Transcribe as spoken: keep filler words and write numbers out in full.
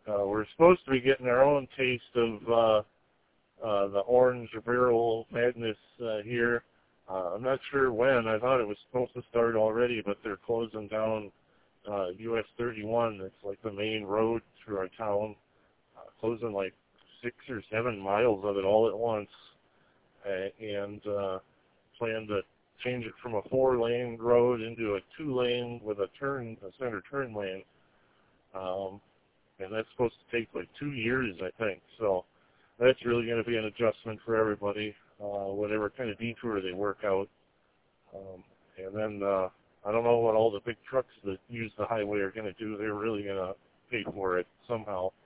uh, we're supposed to be getting our own taste of uh, uh, the orange barrel madness uh, here. Uh, I'm not sure when. I thought it was supposed to start already, but they're closing down uh, U S thirty-one. It's like the main road through our town, uh, closing like six or seven miles of it all at once, uh, and uh, plan to change it from a four-lane road into a two-lane with a turn, a center turn lane. Um, and that's supposed to take like two years, I think. So that's really going to be an adjustment for everybody, uh, whatever kind of detour they work out. Um, and then uh, I don't know what all the big trucks that use the highway are going to do. They're really going to pay for it somehow.